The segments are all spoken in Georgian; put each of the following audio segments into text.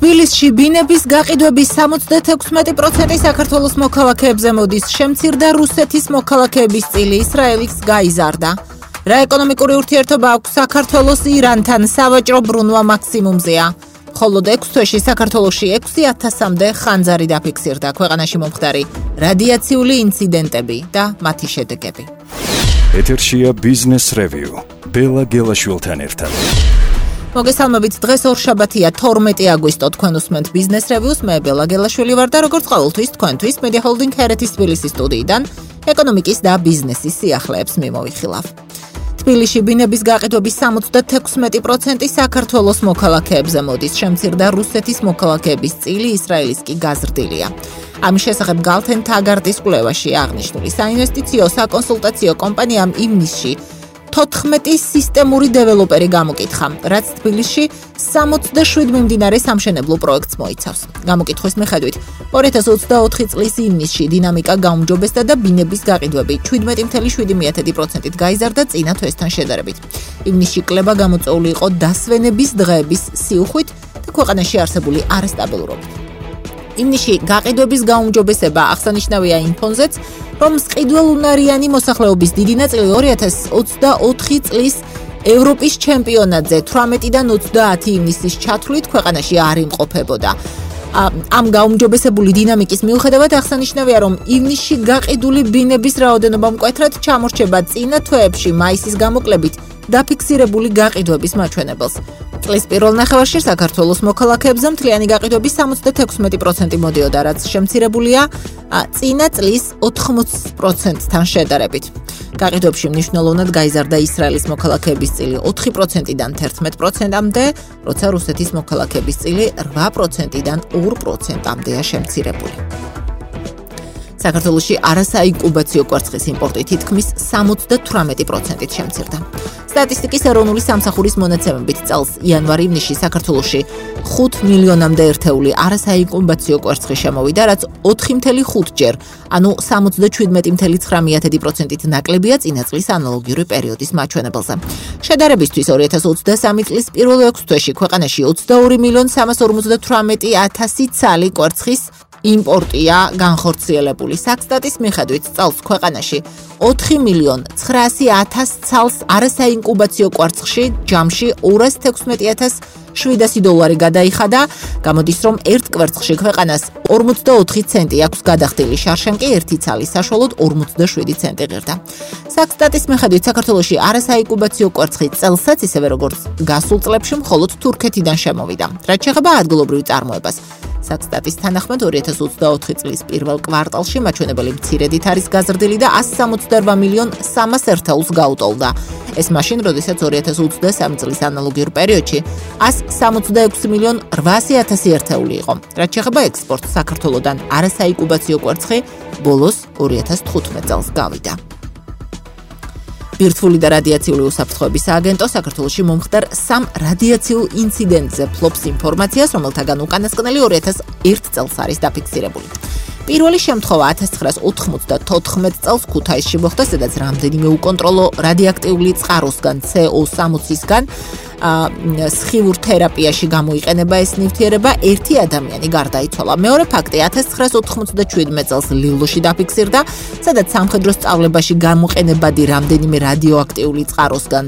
თბილისში ბინების გაყიდვების 76% საქართველოს მოქალაქეებზე მოდის, შემცირდა რუსეთის მოქალაქეების წილი, ისრაელის გაიზარდა. რა ეკონომიკური ურთიერთობა აქვს საქართველოს ირანთან, სავაჭრო ბრუნვა მაქსიმუმზეა. მხოლოდ 6 თვეში საქართველოში 6000-მდე ხანძარი დაფიქსირდა. ქვეყანაში მომხდარი რადიაციული ინციდენტები და მათი შედეგები. ეთერშია ბიზნეს რევიუ. ბელა გელაშვილთან ერთად. მოგესალმებით, დღეს ორშაბათია 12 აგვისტო, თქვენ უსმენთ ბიზნეს რევიუს, მე ბელა გელაშვილი ვარ და როგორც ყოველთვის თქვენთვის Media Holding ჰერეთის თბილისის სტუდიიდან ეკონომიკის და ბიზნესის სიახლეებს მიმოვიხილავ. თბილისში ბინების გაყიდვების 76% საქართველოს მოქალაქეებზე მოდის, შემცირდა რუსეთის მოქალაქეების წილი, ისრაელის კი გაზრდილია. ამის შესახებ Galten Tagartis კვლევაში აღნიშნული საინვესტიციო საკონსულტაციო კომპანიამ ივნისში 14 სისტემური დეველოპერი გამოკითხა, რაც თბილისში 67 მიმდინარე სამშენებლო პროექტს მოიცავს. გამოკითხვის მიხედვით 2024 წლის ივნისში დინამიკა გაუმჯობესდა და ბინების გაყიდვები 17.7%-ით გაიზარდა წინა თვესთან შედარებით. ივნისში კლება გამოწვეული იყო დასვენების დღეების სიუხვით და ქვეყანაში არსებული არასტაბილურობით. ივნისში გაყიდვების გაუმჯობესება აღსანიშნავია იმ ფონზეც, რომ მყიდველუნარიანი მოსახლეობის დიდი ნაწილი 2024 წლის ევროპის ჩემპიონატზე 18-დან 30 ივნისის ჩათვლით ქვეყანაში არ იმყოფებოდა. ამ გაუმჯობესებული დინამიკის მიუხედავად აღსანიშნავია, რომ ივნისში გაყიდული ბინების რაოდენობა მკვეთრად ჩამორჩება წინა თვეებში მაისის გამოკლებით დაფიქსირებული გაყიდვების მაჩვენებელს. წლის პირველ ნახევარში საქართველოს მოქალაქეებზე მთლიანი გაყიდვების 76% მოდიოდა, რაც შემცირებულია წინა წლის 80%-თან შედარებით. გაყიდვებში მნიშვნელოვნად გაიზარდა ისრაელის მოქალაქეების წილი 4%-დან 11%-მდე, როცა რუსეთის მოქალაქეების წილი 8%-დან 2%-მდეა შემცირებული. საქართველოში არასაინკუბაციო კვერცხის იმპორტი თითქმის 78%-ით შემცირდა. სტატისტიკის ეროვნული სამსახურის მონაცემებით წელს იანვარ-ივნისში საქართველოში 5 მილიონამდე ერთეული არასაინკუბაციო კვერცხი შემოვიდა, რაც 4.5-ჯერ, ანუ 77.9%-ით ნაკლებია წინა წლის ანალოგიური პერიოდის მაჩვენებელზე. შედარებისთვის 2023 წლის პირველ 6 თვეში ქვეყანაში 22.358.000 ცალი კვერცხის იმპორტია განხორციელებული. საქსტატის მიხედვით წელს ქვეყანაში 4.900.000 ცალს არასაინკუბაციო კვერცხში ჯამში 216.700 დოლარი გადაიხადა. გამოდის, რომ ერთ კვერცხში ქვეყანას 44 ცენტი აქვს გადახდილი, შარშან კი ერთი ცალი საშუალოდ 47 ცენტი ღირდა. საქსტატის მიხედვით საქართველოში არასაინკუბაციო კვერცხი წელსაც ისევე როგორც გასულ წლებში მხოლოდ თურქეთიდან შემოვიდა. რაც შეეხება ადგილობრივ წარმოებას, საქსტატის თანახმად 2024 წლის პირველ კვარტალში მაჩვენებელი მცირედით არის გაზრდილი და 168.300.000 გაუტოლდა. ეს მაშინ, როდესაც 2023 წლის ანალოგიურ პერიოდში 166.800.000 ერთეული იყო. რაც შეეხება ექსპორტს, საქართველოდან არასაინკუბაციო კვერცხი ბოლოს 2015 წელს გავიდა. ბირთვული და რადიაციული უსაფრთხოების სააგენტო საქართველოში მომხდარ 3 რადიაციულ ინციდენტზე ფლობს ინფორმაციას, რომელთაგან უკანასკნელი 2001 წელს არის დაფიქსირებული. პირველი შემთხვევა 1994 წელს ქუთაისში მოხდა, სადაც რამდენიმე უკონტროლო რადიოაქტიული წყაროსგან CO60-ისგან სხივურ თერაპიაში გამოიყენება ეს ნივთიერება, ერთი ადამიანი გარდაიცვალა. მეორე ფაქტი 1997 წელს ლილოში დაფიქსირდა, სადაც სამხედრო სწავლებაში გამოყენებადი რამდენიმე რადიოაქტიული წყაროსგან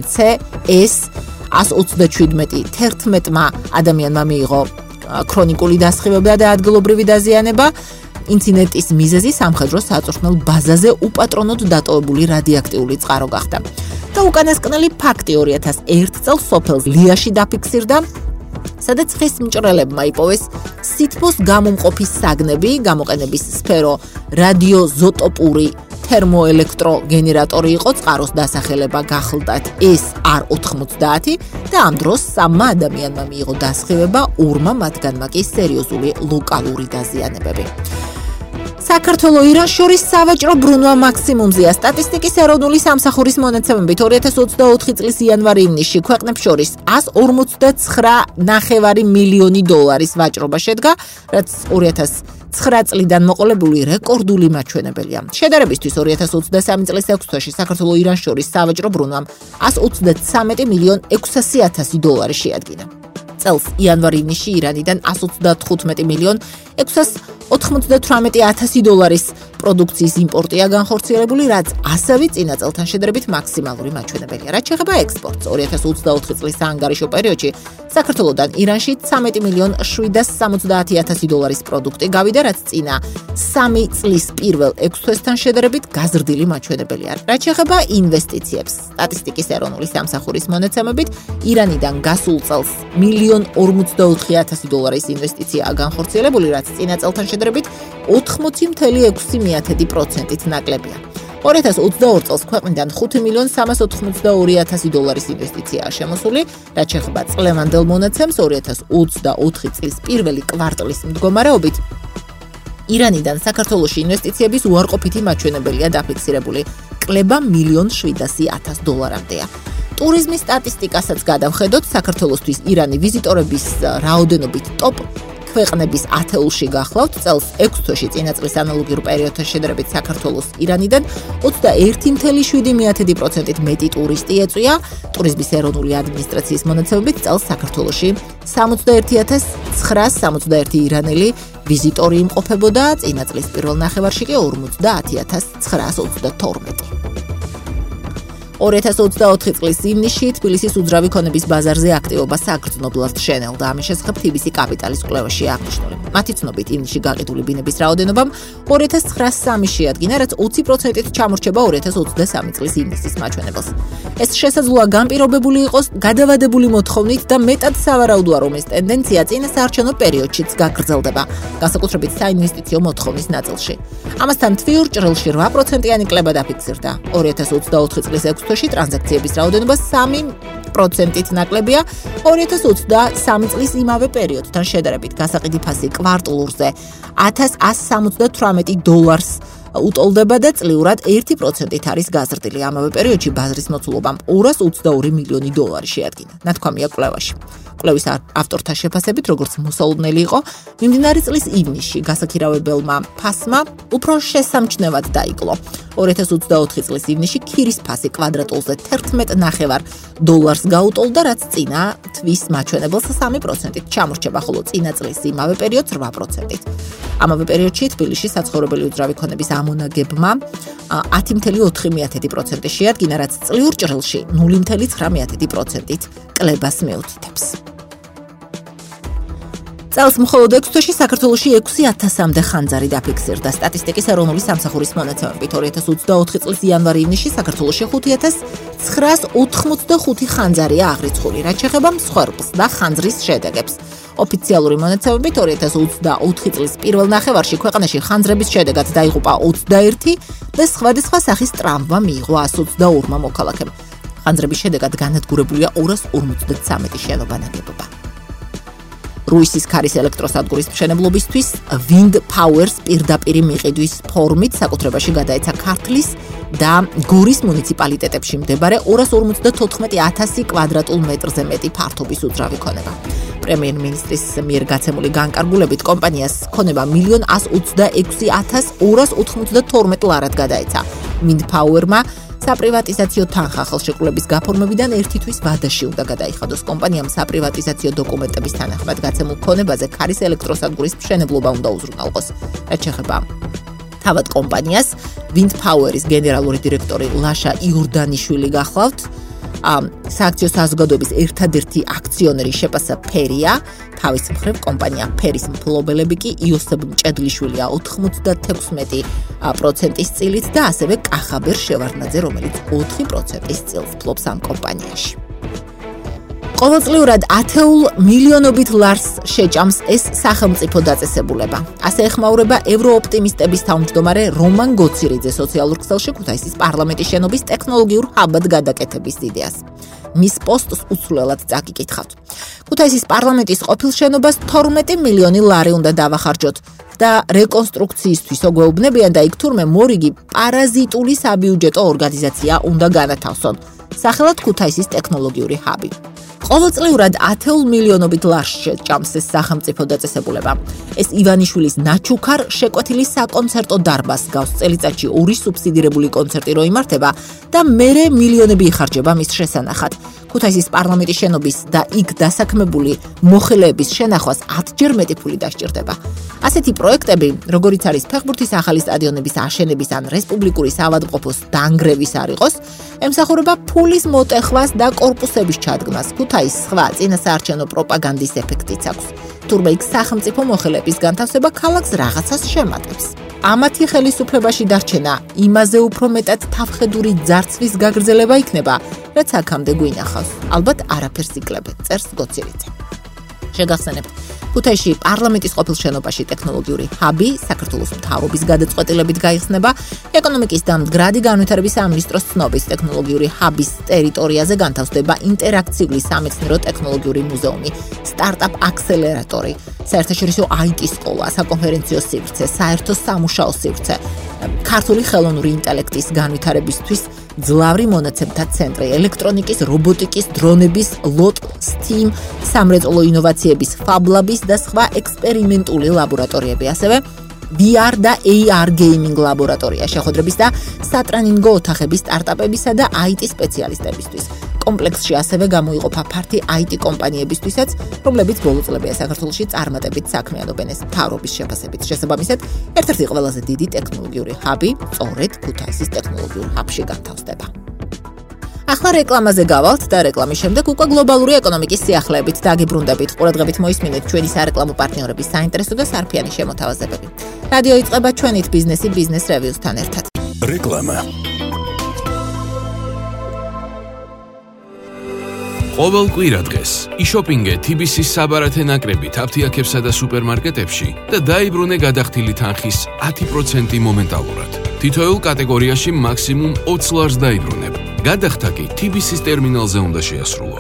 CS127 11 ადამიანმა მიიღო ქრონიკული დასხივება და ადგილობრივი დაზიანება. ინციდენტის მიზეზი სამხედრო საწვრთნელ ბაზაზე უპატრონოდ დატოვებული რადიოაქტიული წყარო გახდა. და უკანასკნელი ფაქტი 2001 წელს სოფელ ლიაში დაფიქსირდა, სადაც ხის მჭრელებმა იპოვეს სითბოს გამომყოფი საგნები, გამოყენების სფერო რადიოზოტოპური თერმოელექტროგენერატორი იყო, წყაროს დასახელება გახლდათ SR90 და ამ დროს 3 ადამიანმა მიიღო დასხივება, 2 მათგანმა კი სერიოზული ლოკალური დაზიანებები. საქართველო-ირანს შორის სავაჭრო ბრუნვა მაქსიმუმზეა. სტატისტიკის ეროვნული სამსახურის მონაცემებით 2024 წლის იანვარ-ივნისში ქვეყნებს შორის 159.5 მილიონი დოლარის ვაჭრობა შედგა, რაც 2009 წლიდან მოყოლებული რეკორდული მაჩვენებელია. შედარებისთვის 2023 წლის 6 თვეში საქართველო-ირანს შორის სავაჭრო ბრუნვამ 123.600.000 დოლარი შეადგინა. წელს იანვარ-ივნისში ირანიდან 195,698,000 დოლარის პროდუქციის იმპორტია განხორციელებული, რაც ასევე წინა წელთან შედარებით მაქსიმალური მაჩვენებელია. რაც შეეხება ექსპორტს, 2024 წლის საანგარიშო პერიოდში საქართველოდან ირანში 13,770,000 დოლარის პროდუქტი გავიდა, რაც წინა 3 წლის პირველ 6 თვესთან შედარებით გაზრდილი მაჩვენებელია. რაც შეეხება ინვესტიციებს, სტატისტიკის ეროვნული სამსახურის მონაცემებით, ირანიდან გასულ წელს 1,44,000 დოლარის ინვესტიციაა განხორციელებული, რაც წინა წელთან შედარებით 80,6%-ით ნაკლებია. 2022 წელს ქვეყნიდან 5,382,000 დოლარის ინვესტიციაა შემოსული, რაც შეეხება წლევანდელ მონაცემს 2024 წლის პირველი კვარტალის მდგომარეობით. ირანიდან საქართველოში ინვესტიციების უარყოფითი მაჩვენებელია დაფიქსირებული, კლება 1,700,000 დოლარამდეა. ტურიზმის სტატისტიკასაც გადავხედოთ, საქართველოსთვის ირანი ვიზიტორების რაოდენობით ტოპ ქვეყნების 10-ში გახლავთ. წელს 6 თვეში წინა წლის ანალოგიურ პერიოდთან შედარებით საქართველოს ირანიდან 21,7%-ით მეტი ტურისტი ეწვია. ტურიზმის ეროვნული ადმინისტრაციის მონაცემებით წელს საქართველოში 61,961 ირანელი ვიზიტორი იმყოფებოდა, წინა წლის პირველ ნახევარში კი 50,922. 2024 წლის ივნისში თბილისის უძრავი ქონების ბაზარზე აქტივობა საგრძნობლად შენელდა. ამის შესახებ TBC კაპიტალის კვლევაში აღნიშნული. მათი ცნობით ივნისში გაყიდული ბინების რაოდენობამ 2,903 შეადგინა, რაც 20%-ით ჩამორჩება 2023 წლის ივნისის მაჩვენებელს. ეს შესაძლოა განპირობებული იყოს გადავადებული მოთხოვნით და მეტად სავარაუდოა, რომ ეს ტენდენცია წინა საარჩევნო პერიოდშიც გაგრძელდება, განსაკუთრებით საინვესტიციო მოთხოვნის ნაწილში. ამასთან თვიურ ჭრილში 8%-იანი კლება დაფიქსირდა. 2024 წლის 6 თვეში ტრანზაქციების რაოდენობა 3%-ით ნაკლებია 2023 წლის იმავე პერიოდთან შედარებით. გასაყიდი ფასი კვარტალურზე 1,178 დოლარს უტოლდება და წლიურად 1%-ით არის გაზრდილი. ამავე პერიოდში ბაზრის მოცულობამ 222 მილიონი დოლარი შეადგინა. ნათქვამია კვლევაში. კვლევის ავტორთა შეფასებით, როგორც მოსალოდნელი იყო, მიმდინარე წლის ივნისში გასაქირავებელმა ფასმა უფრო შესამჩნევად დაიკლო. 2024 წლის ივნისში ქირის ფასი კვადრატულზე 11,5 დოლარს გაუტოლდა, რაც წინა თვის მაჩვენებელს 3%-ით ჩამორჩება, ხოლო წინა წლის იმავე პერიოდს 8%-ით. ამავე პერიოდში თბილისში საცხოვრებელი უძრავი ქონების ამონაგებმა 10,4% შეადგინა, რაც წლიურ ჭრილში 0,9%-ით კლებას მეუთითებს. წელს მხოლოდ 6 თვეში საქართველოში 6,000-მდე ხანძარი დაფიქსირდა. სტატისტიკის ეროვნული სამსახურის მონაცემებით 2024 წლის იანვარ-ივნისში საქართველოში 5,985 ხანძარია აღრიცხული, რაც შეეხება მსხვერპლს და ხანძრის შედეგებს. ოფიციალური მონაცემებით 2024 წლის პირველ ნახევარში ქვეყანაში ხანძრების შედეგად დაიღუპა 21 და სხვადასხვა სახის ტრავმა მიიღო 122 მოქალაქემ. ხანძრების შედეგად განადგურებულია 253 შენობა ნაგებობა. რუისის ქარის ელექტროსადგურის მშენებლობისთვის Wind Power-ს პირდაპირი მიყიდვის ფორმით საკუთრებაში გადაეცა ქართლის და გორის მუნიციპალიტეტებში მდებარე 254,000 კვადრატულ მეტრზე მეტი ფართობის უძრავი ქონება. პრემიერ-მინისტრის მიერ გაცემული განკარგულებით კომპანიას ქონება 1,126,292 ლარად გადაეცა. Wind Power-მა საპრივატიზაციო თანხა ხელშეკრულების გაფორმებიდან 1 თვის ვადაში უნდა გადაიხადოს. კომპანიამ საპრივატიზაციო დოკუმენტების თანახმად გაცემულ ქონებაზე ქარის ელექტროსადგურის მშენებლობა უნდა უზრუნველყოს. რაც შეეხება თავად კომპანიას, Wind Power-ის გენერალური დირექტორი ლაშა იორდანიშვილი გახლავთ. სააქციო საზოგადოების ერთადერთი აქციონერი შეპასა ფერია. თავის მხრივ კომპანია ფერის მფლობელები კი იოსებ მჭედლიშვილია 96%-ის წილით და ასევე კახაბერ შევარდნაძე, რომელიც 4%-ის წილს ფლობს ამ კომპანიაში. ყოველწლიურად 10 მილიონობით ლარს შეჭამს ეს სახელმწიფო დაწესებულება. ასე ეხმაურება ევროოპტიმისტების თავმჯდომარე რომან გოცირიძე სოციალურ ქსელში ქუთაისის პარლამენტის შენობის ტექნოლოგიურ ჰაბად გადაკეთების იდეას. მის პოსტს უცვლელად წაკითხავთ. ქუთაისის პარლამენტის ყოფილ შენობას 12 მილიონი ლარი უნდა დავახარჯოთ და რეკონსტრუქციისთვის ოგვეუბნებიან და იქ თურმე მორიგი პარაზიტული საბიუჯეტო ორგანიზაცია უნდა განათავსონ. სახელად ქუთაისის ტექნოლოგიური ჰაბი. ყოველწლიურად 10 მილიონობით ლარს შეჭამს ეს სახელმწიფო დაწესებულება. ეს ივანიშვილის ნაჩუქარ შეკვეთილი საკონცერტო დარბაზს გავს. წელიწადში 2 სუბსიდირებული კონცერტი რო იმართება და მერე მილიონები იხარჯება მის შესანახად. ქუთაისის პარლამენტის შენობის და იქ დასაქმებული მოხელეების შენახვას 10-ჯერ მეტი ფული დასჭირდება. ასეთი პროექტები, როგორიც არის ფეხბურთის ახალი სტადიონების აშენების ან რესპუბლიკური საავადმყოფოს დანგრევის არ იყოს, ემსახურება ფულის მოტეხვას და კორპუსების ჩადგმას. ქუთაისს სხვა წინასაარჩევნო პროპაგანდის ეფექტიც აქვს. თურმე იქ სახელმწიფო მოხელეების განთავსება ქალაქს რაღაცას შემატებს. ამათი ხელისუფლებაში დარჩენა იმაზე უფრო მეტად თავხედური ძარცვის გაგრძელება იქნება, რაც აქამდე გვინახავს. ალბათ არაფერს იკლებეთ, წერს გოცირიძე. შეგახსენებთ, ქუთაისში პარლამენტის ყოფილ შენობაში ტექნოლოგიური ჰაბი საქართველოს მთავრობის გადაწყვეტილებით გაიხსნება. ეკონომიკის და მდგრადი განვითარების სამინისტროს ცნობის ტექნოლოგიური ჰაბის ტერიტორიაზე განთავსდება ინტერაქციული სამეცნიერო ტექნოლოგიური მუზეუმი, სტარტაპ აქსელერატორი, საერთაშორისო IT სკოლა, საკონფერენციო სივრცე, საერთო სამუშაო სივრცე, ქართული ხელოვნური ინტელექტის განვითარებისთვის ძლავრი მონაცემთა ცენტრი, ელექტრონიკის, რობოტიკის, დრონების, LOT, STEAM, სამრეწველო ინოვაციების ფაბლაბის და სხვა ექსპერიმენტული ლაბორატორიები, ასევე VR და AR gaming ლაბორატორია, შეხვედრების და სატრენინგო ოთახების სტარტაპებისა და IT სპეციალისტებისთვის. კომპლექსში ასევე გამოიყოფა ფართი IT კომპანიებისთვისაც, რომლებიც ბოლო წლებია საქართველოში წარმატებით საქმიანობენ ეს მთავრობის შეფასებით. შესაბამისად, ერთ-ერთი ყველაზე დიდი ტექნოლოგიური ჰაბი სწორედ ქუთაისის ტექნოლოგიურ ჰაბში განთავსდება. ახლა რეკლამაზე გავალთ და რეკლამის შემდეგ უკვე გლობალური ეკონომიკის სიახლეებით დაგიბრუნდებით. ყურადღებით მოისმინეთ ჩვენი სარეკლამო პარტნიორების საინტერესო და სარფიანი შემოთავაზებები. რადიო იწყება ჩვენით ბიზნესი ბიზნეს რევიუსთან ერთად. რეკლამა. ყოველ კვირა დღეს იშოპინგე TBC-ის საბარათე ნაკრებით აფთიაქებსა და სუპერმარკეტებში და დაიბრუნე გადახდილი თანხის 10% მომენტალურად. თითოეულ კატეგორიაში მაქსიმუმ 20 ლარს დაიბრუნებ. გადახდა კი TBC-ის ტერმინალზე უნდა შეასრულო.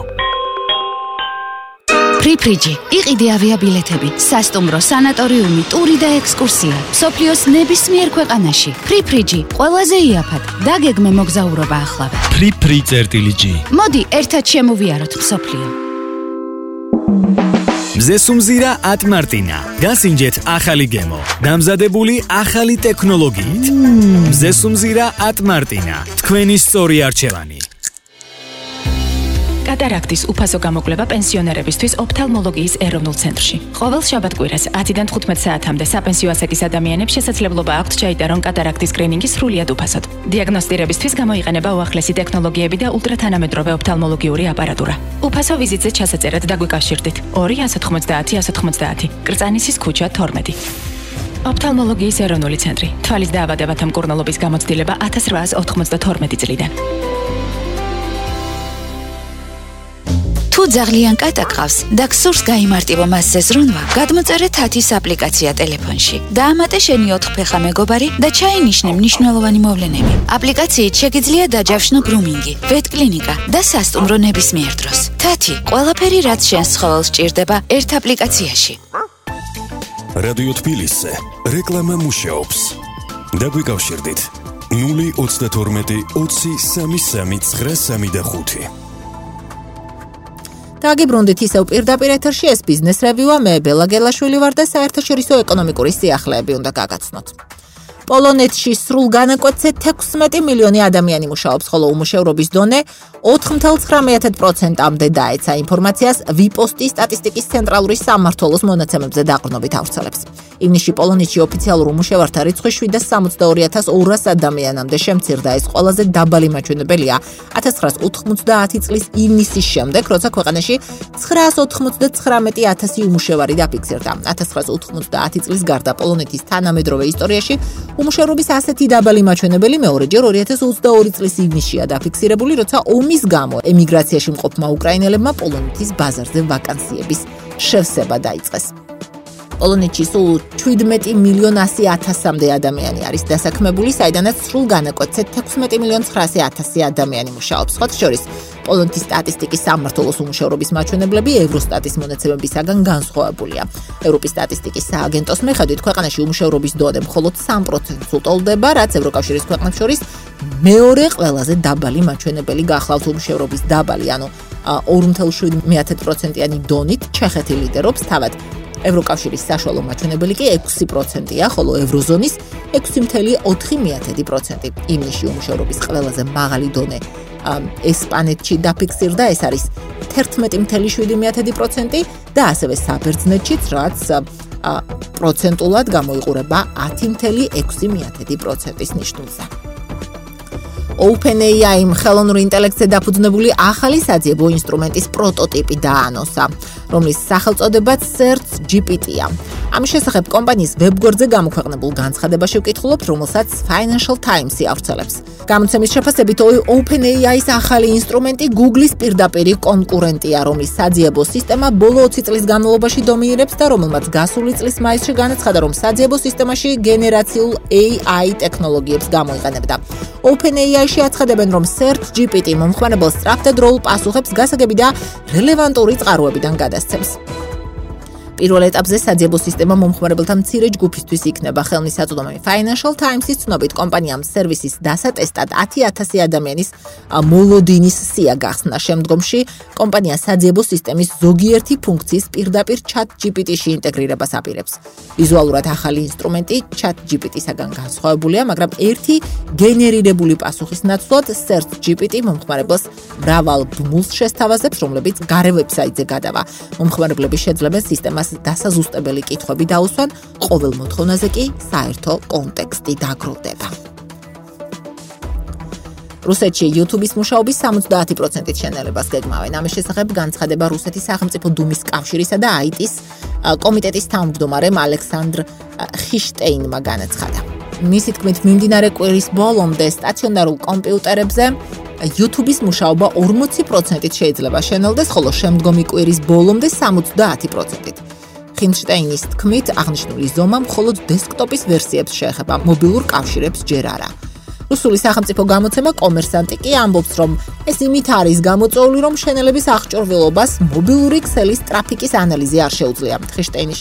ფრიფრიჯი, იყიდე ავიაბილეთები, სასტუმრო, სანატორიუმი, ტური და ექსკურსია. მსოფლიოს ნებისმიერ ქვეყანაში. ფრიფრიჯი, ყველაზე იაფად. დაგეგმე მოგზაურობა ახლავე. free.g. მოდი, ერთად შემოვიაროთ მსოფლიო. მზესუმზირა ატმარტინა. გასინჯეთ ახალი გემო. დამზადებული ახალი ტექნოლოგიით. მზესუმზირა ატმარტინა. თქვენი სწორი არჩევანი. კატარაქტის უფასო გამოკვლევა პენსიონერებისთვის ოფთალმოლოგიის ეროვნულ ცენტრში. ყოველ შაბათ-კვირას 10-დან 15 საათამდე საპენსიო ასაკის ადამიანებს შესაძლებლობა აქვთ ჩაიტარონ კატარაქტის სკრინინგი სრულიად უფასოდ. დიაგნოსტირებისთვის გამოიყენება უახლესი ტექნოლოგიები და ულტრათანამედროვე ოფთალმოლოგიური აპარატურა. უფასო ვიზიტზე ჩასაწერად დაგვიკავშირდით 2-190-190, კრწანისის ქუჩა 12. ოფთალმოლოგიის ეროვნული ცენტრი. თვალის დაავადებათა მკურნალობის გამოცდილება 1892 წლიდან. თუ ძალიან კატაკავს და გსურს გაიმარტივო მასზე ზრუნვა, გადმოწერე თათის აპლიკაცია ტელეფონში. დაამატე შენი 4-ფეხა მეგობარი და ჩაინიშნე მნიშვნელოვანი მოვლენები. აპლიკაციით შეგიძლია დაჯავშნო გრუმინგი, ვეტკლინიკა და სასტუმრო ნებისმიერ დროს. თათი, ყველაფერი რაც შენს ცხოველს სჭირდება ერთ აპლიკაციაში. რადიო თბილისზე რეკლამა მუშაობს. დაგვიკავშირდით 032 20 33 935. დაგიბრუნდით ისევ პირდაპირ ეთერში ეს ბიზნეს რევიუა, მე ბელა გელაშვილი ვარ და საერთაშორისო ეკონომიკური სიახლეები უნდა გაგაცნოთ. პოლონეთში სრულ განაკვეთზე 16 მილიონი ადამიანი მუშაობს, ხოლო უმუშევრობის დონე 4.9%-მდე დაეცა ინფორმაციას ვიპოსტის სტატისტიკის ცენტრალური სამმართველოს მონაცემებზე დაყრდნობით ავრცელებს. ივნისში პოლონეთში ოფიციალურ უმუშევართა რიცხვი 762,200 ადამიანამდე შემცირდა. ეს ყველაზე დაბალი მაჩვენებელია 1990 წლის ივნისის შემდეგ, როცა ქვეყანაში 999,000 უმუშევარი დაფიქსირდა. 1990 წლის გარდა პოლონეთის თანამედროვე ისტორიაში უმუშევრობის ასეთი დაბალი მაჩვენებელი მეორეჯერ 2022 წლის ივნისშია დაფიქსირებული, როცა ომის გამო ემიგრაციაში მყოფმა უკრაინელებმა პოლონეთის ბაზარზე ვაკანსიების შევსება დაიწყეს. პოლონეთში სულ 17,100,000-მდე ადამიანი არის დასაქმებული, საიდანაც სრულ განაკვეთზე 16,900,000 ადამიანი მუშაობს. სხვა შორის, პოლონეთის სტატისტიკის სამმართველოს უმუშევრობის მაჩვენებლები ევროსტატის მონაცემებისაგან განსხვავებულია. ევროპის სტატისტიკის სააგენტოს მიხედვით, ქვეყანაში უმუშევრობის დონე მხოლოდ 3%-ს უტოლდება, რაც ევროკავშირის ქვეყნებს შორის მეორე ყველაზე დაბალი მაჩვენებელი გახლავთ. უმუშევრობის დაბალი, ანუ 2.7%-იანი დონით ჩეხეთი ლიდერობს, თავად ევროკავშირის საშუალო მაჩვენებელი კი 6%-ია, ხოლო ევროზონის 6.4%. ივნისში უმუშევრობის ყველაზე მაღალი დონე ესპანეთში დაფიქსირდა, ეს არის 11.7% და ასევე საბერძნეთშიც, რაც პროცენტულად გამოიყურება 10.6%-ის ნიშნულზე. OpenAI ხელოვნური ინტელექტზე დაფუძნებული ახალი საძიებო ინსტრუმენტის პროტოტიპი დაანონსა, რომლის სახელწოდებაც Search GPT-ია. ამის შესახებ კომპანიის ვებგვერდზე გამოქვეყნებულ განცხადებაში ვკითხულობთ, რომელსაც Financial Times-ი ავრცელებს. გამოცემის შეფასებით, OpenAI-ის ახალი ინსტრუმენტი Google-ის პირდაპირი კონკურენტია, რომლის საძიებო სისტემა ბოლო 20 წლის განმავლობაში დომინირებს და რომელმაც გასული წლის მაისში განაცხადა, რომ საძიებო სისტემაში გენერაციულ AI ტექნოლოგიებს გამოიყენებდა. OpenAI-ში აცხადებენ, რომ Search GPT მომხმარებელს სწრაფ და დროულ პასუხებს გასაგები და რელევანტური წყაროებიდან გადასცემს. პირველ ეტაპზე საძიებო სისტემა მომხმარებელთა მცირე ჯგუფისთვის იქნება ხელმისაწვდომი. Financial Times-ის ცნობით, კომპანიამ სერვისის დასატესტად 10,000 ადამიანის მოლოდინის სია გახსნა. შემდგომში კომპანია საძიებო სისტემის ზოგიერთი ფუნქციის პირდაპირ Chat GPT-ში ინტეგრირებას აპირებს. ვიზუალურად ახალი ინსტრუმენტი Chat GPT-საგან განსხვავებულია, მაგრამ ერთი გენერირებული პასუხის ნაცვლად Search GPT მომხმარებელს მრავალ ბმულს შესთავაზებს, რომლებიც გარე ვებსაიტზე გადავა. მომხმარებლები შეძლებენ სისტემას დასაზუსტებელი კითხვები დაუსვან, ყოველ მოთხოვნაზე კი საერთო კონტექსტი დაგროვდება. რუსეთში YouTube-ის მუშაობის 70%-ით შენელებას გეგმავენ. ამის შესახებ განცხადება რუსეთის სახელმწიფო დუმის კავშირისა და IT-ის კომიტეტის თავმჯდომარემ ალექსანდრ ხიშტეინმა განაცხადა. მისი თქმით, მიმდინარე კვირის ბოლომდე სტაციონარულ კომპიუტერებზე YouTube-ის მუშაობა 40%-ით შეიძლება შენელდეს, ხოლო შემდგომი კვირის ბოლომდე 70%-ით. ხიშტეინის თქმით, აღნიშნული ზომა მხოლოდ დესკტოპის ვერსიებს შეეხება, მობილურ კავშირებს ჯერ არა. რუსული სახელმწიფო გამოცემა კომერსანტი კი ამბობს, რომ ეს იმით არის გამოწვეული, რომ შენელების აღჭურვილობას მობილური ქსელის ტრაფიკის ანალიზი არ შეუძლია. ხიშტეინის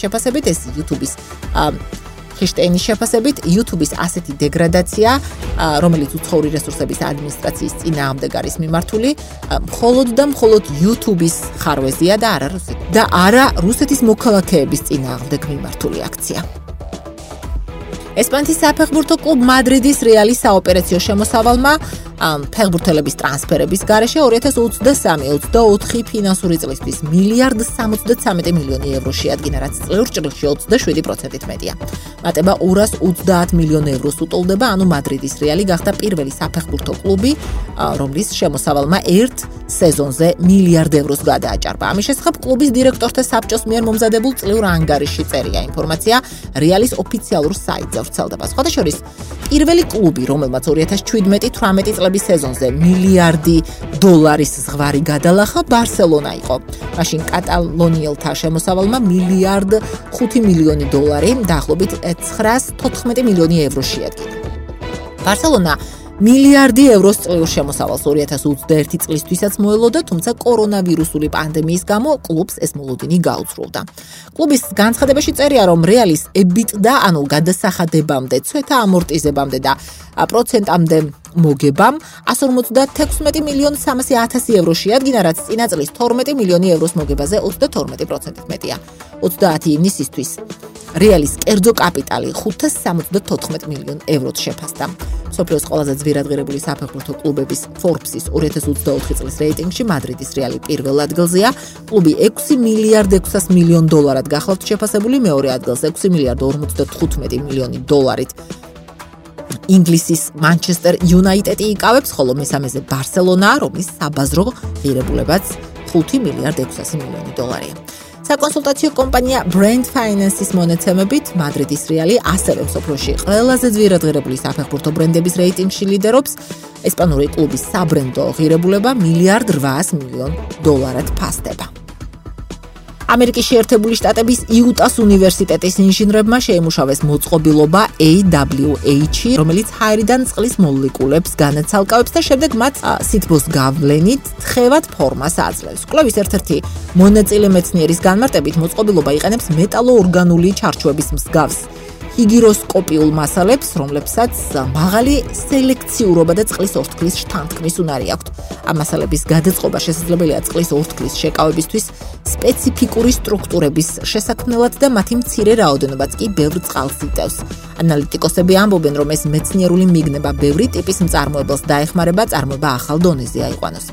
შეფასებით, YouTube-ის ასეთი დეგრადაცია, რომელიც უცხოური რესურსების ადმინისტრაციის წინააღმდეგ არის მიმართული, მხოლოდ და მხოლოდ YouTube-ის ხარვეზია და არა რუსეთის მოქალაქეების წინააღმდეგ მიმართული აქცია. ესპანეთის საფეხბურთო კლუბ მადრიდის რეალის საოპერაციო შემოსავალმა ფეხბურთელების ტრანსფერების გარეშე 2023-24 ფინანსური წლისთვის $1.73 მილიონი შეადგინა, რაც წლეურ ჭრილში 27%-ით მეტია. მატება €230 მილიონი უტოლდება, ანუ მადრიდის რეალი გახდა პირველი საფეხბურთო კლუბი, რომლის შემოსავალმა ერთ სეზონზე €1 გადააჭარბა. ამის შესახებ კლუბის დირექტორთა საბჭოს მიერ მომზადებულ წლიურ ანგარიშში წერია ინფორმაცია რეალის ოფიციალურ საიტზე ვრცელდება. სხვადასხვა პირველი კლუბი, რომელმაც 2017-18 წლების სეზონზე $1 ზღვარი გადალახა, ბარსელონა იყო. მაშინ კატალონიელთა შემოსავალმა $1.5 მილიონი, დაახლოებით €914 მილიონი შეადგინა. ბარსელონა €1 წლიურ შემოსავალს 2021 წლისთვისაც მოელოდა, თუმცა კორონავირუსული პანდემიის გამო კლუბს ეს მოლოდინი გაუცრუვდა. კლუბის განცხადებაში წერია, რომ რეალის EBITDA, ანუ გადასახადებამდე, ცვეთა ამორტიზებამდე და პროცენტამდე მოგებამ €156 მილიონი 300,000 შეადგინა, რაც წინა წლის €12 მილიონი მოგებაზე 32%-ით მეტია. 30 ივნისისთვის რეალის კერძო კაპიტალი €574 მილიონს შეფასდა. მსოფლიოს ყველაზე ძვირადღირებული საფეხბურთო კლუბების Forbes-ის 2024 წლის რეიტინგში მადრიდის რეალი პირველ ადგილზეა. კლუბი $6.6 მილიონად გახლავთ შეფასებული, მეორე ადგილს $6.55 მილიონი ინგლისის Manchester United იკავებს, ხოლო მესამეზე ბარსელონა, რომლის საბაზრო ღირებულებაც $5.6 მილიონია. საკონსულტაციო კომპანია Brand Finance-ის მონაცემებით, მადრიდის რეალი ასევე მსოფლიოში ყველაზე ძვირადღირებული საფეხბურთო ბრენდების რეიტინგში ლიდერობს. ესპანური კლუბის საბრენდო ღირებულება $1.8 მილიონად ფასდება. ამერიკის შეერთებული შტატების იუტას უნივერსიტეტის ინჟინრებმა შეიმუშავეს მოწყობილობა AWH-ი, რომელიც ჰაერიდან წყლის მოლეკულებს განაცალკავებს და შემდეგ მათ სითბოს გავლენით თხევად ფორმას აძლევს. კვლევის ერთ-ერთი მონაწილე მეცნიერის განმარტებით, მოწყობილობა იყენებს მეტალო-ორგანული ჩარჩოების მსგავს ჰიგიროსკოპიულ მასალებს, რომლებსაც მაღალი სელექციურობა და წყლის ორთქლის შთანთქმის უნარი აქვთ. ამ მასალების გადაწყობა შესაძლებელია წყლის ორთქლის შეკავებისთვის სპეციფიკური სტრუქტურების შესაქმნელად და მათი მცირე რაოდენობაც კი ბევრ წყალს იწევს. ანალიტიკოსები ამბობენ, რომ ეს მეცნიერული მიგნება ბევრი ტიპის მწარმოებელს დაეხმარება წარმოება ახალ დონეზე აიყვანოს.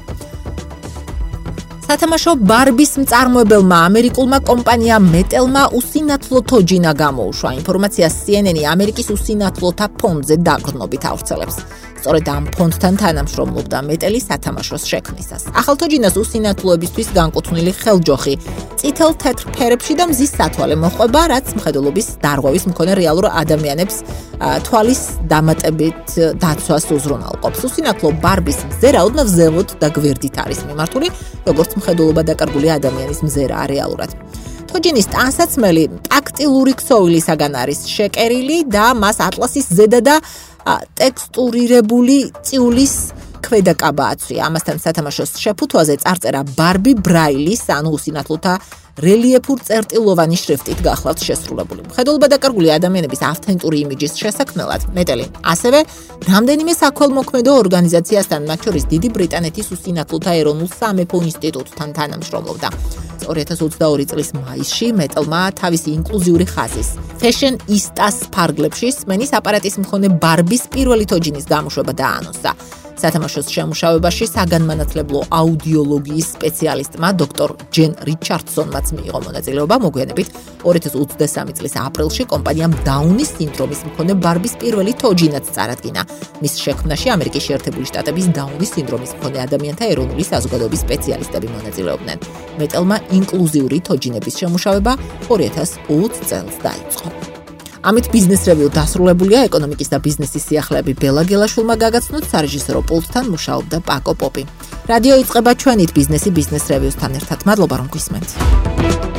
სათამაშო ბარბის მწარმოებელმა ამერიკულმა კომპანიამ მეტელმა უსინათლო თოჯინა გამოუშვა. ინფორმაციას CNN-ი ამერიკის უსინათლოთა ფონდზე დაყრდნობით ავრცელებს. სწორედ ამ ფონდთან თანამშრომლობდა მეტელი სათამაშოს შექმნისას. ახალ თოჯინას უსინათლოებისთვის განკუთვნილი ხელჯოხი, წითელ თეთრ ფერებში და მზის სათვალე მოყვება, რაც მხედველობის დარღვევის მქონე რეალურ ადამიანებს თვალის დამატებით დაცვას უზრუნველყოფს. უსინათლო ბარბის მზე რაოდნო ზემოთ და გვერდით არის მიმართული, როგორც მხედველობა დაკარგული ადამიანის მზერა რეალურად. თოჯინის ტანსაცმელი ტაქტილური ქსოვილისაგან არის შეკერილი და მას ატლასის ზედა და ტექსტურირებული წიulis ქვედა კაბა აცვია. ამასთან სათამაშოს შეფუთვაზე წარწერა ბარბი ბრაილის, ანუ უსინათლოთა რელიეფურ წერტილოვანი შრიფტით გახლავთ შესრულებული. მხედველობა დაკარგული ადამიანების ავთენტური იმიჯის შესაქმნელად მეტელი ასევე რამდენიმე საქველმოქმედო ორგანიზაციასთან, მათ შორის დიდი ბრიტანეთის უსინათლოთა ეროვნულ სამეფო ინსტიტუტთან თანამშრომლობდა. 2022 წლის მაისში მეტელმა თავისი ინკლუზიური ხაზის Fashion Istas ფარგლებში სმენის აპარატის მქონე ბარბის პირველი თოჯინის გამოშვება დაანონსა. სათამაშოს შემუშავებაში საგანმანათლებლო აუდიოლოგიის სპეციალისტმა დოქტორ ჯენ რიჩარდსონმაც მიიღო მონაწილეობა. მოგვიანებით 2023 წლის აპრილში კომპანიამ დაუნის სინდრომის მქონე ბარბის პირველი თოჯინაც წარადგინა. მის შექმნაში ამერიკის შეერთებული შტატების დაუნის სინდრომის მქონე ადამიანთა ეროვნული საზოგადოების სპეციალისტები მონაწილეობდნენ. მეტელმა ინკლუზიური თოჯინების შემუშავება 2020 წელს დაიწყო. ამით ბიზნეს რევიუ დასრულებულია. ეკონომიკის და ბიზნესის სიახლეები ბელა გელაშვილმა გაგაცნოთ, სარეჟისორო პულტთან მუშაობდა პაკო პოპი. რადიო იწყება ჩვენით ბიზნესი ბიზნეს რევიუსთან ერთად. მადლობა რომ გვისმენთ.